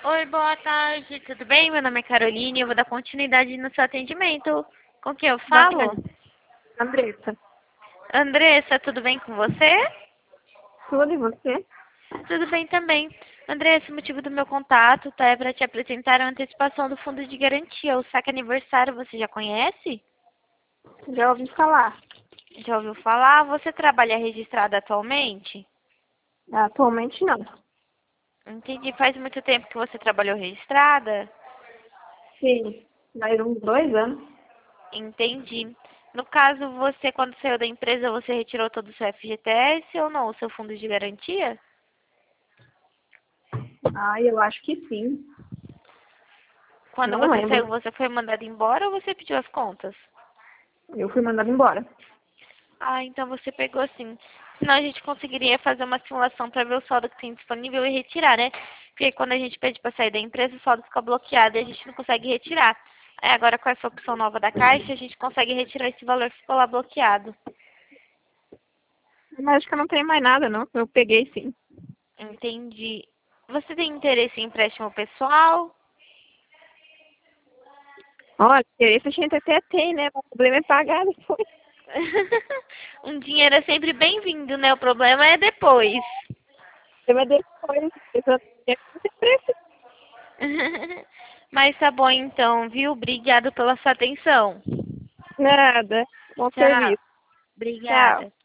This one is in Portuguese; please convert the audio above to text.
Oi, boa tarde, tudo bem? Meu nome é Caroline, eu vou dar continuidade no seu atendimento. Com quem eu falo? Bacana. Andressa, Andressa, tudo bem com você? tudo e você? Tudo bem também. Andressa, o motivo do meu contato tá, é para te apresentar a antecipação do fundo de garantia, o saque aniversário, você já conhece? Já ouvi falar. Já ouviu falar? Você trabalha registrado atualmente? Atualmente não. Entendi. Faz muito tempo que você trabalhou registrada? Sim, mais uns 2 anos. Entendi. No caso, você, quando saiu da empresa, você retirou todo o seu FGTS ou não, o seu fundo de garantia? Eu acho que sim. Quando Não você lembro. saiu, você foi mandado embora ou você pediu as contas? Eu fui mandada embora. Ah, então você pegou sim. Senão a gente conseguiria fazer uma simulação para ver o saldo que tem disponível e retirar, né? Porque quando a gente pede para sair da empresa, o saldo fica bloqueado e a gente não consegue retirar. Aí agora com essa opção nova da Caixa, a gente consegue retirar esse valor que ficou lá bloqueado. Mas acho que eu não tenho mais nada, não. Eu peguei sim. Entendi. Você tem interesse em empréstimo pessoal? Olha, interesse a gente até tem, né? O problema é pagar depois. Um dinheiro é sempre bem-vindo, né? O problema é depois. O problema é depois. Eu tenho que ter preço. Mas tá bom então, viu? Obrigado pela sua atenção. Nada. Bom Tchau. serviço. Tchau. Obrigada.